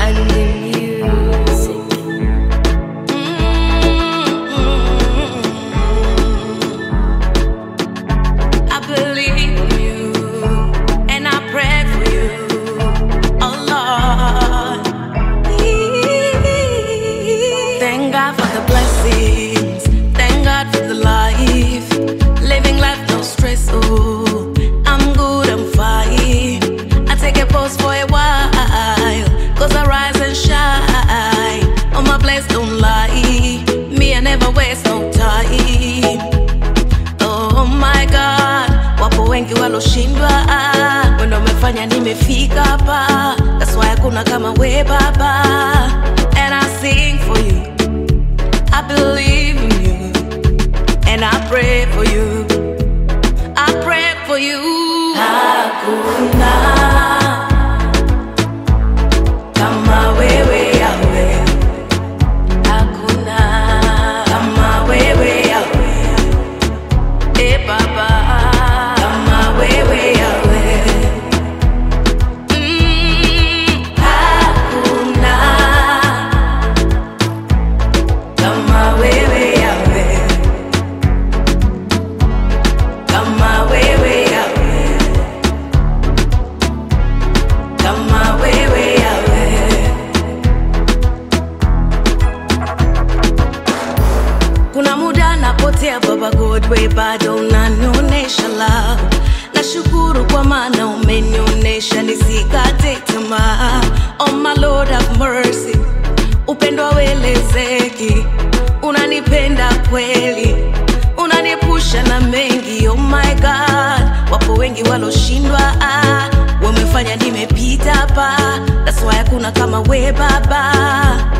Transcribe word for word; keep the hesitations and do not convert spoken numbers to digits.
and the music. I believe in you and I pray for you, oh Lord. Thank God for the blessings, thank God for the life, living life no stress. Oh, I'm good, I'm fine. I take a pause for a while, cause I rise and shine. On my place don't lie, me I never waste no time. Oh my God, wapo wengi waloshindwa, wendo wamefanya nimefika hapa. That's why hakuna kama we baba. And I sing for you, I believe in you, and I pray for you, I pray for you. Hakuna kama wewe Yahweh, hakuna kama wewe Yahweh, eh baba, kama wewe Yahweh. Mm, hakuna kama wewe Yahweh, kama wewe Yahweh, kama wewe Yahweh. Kuna muda napotea baba God, we bado unanionyesha love. Nashukuru kwa maana umenionyesha nisikate tamaa. Oh my Lord have mercy, upendo hauelezeki, unanipenda kweli, unanipusha na mengi. Oh my God, wapo wengi waloshindwa, wamefanya nimepita hapa. That's why hakuna kama we baba.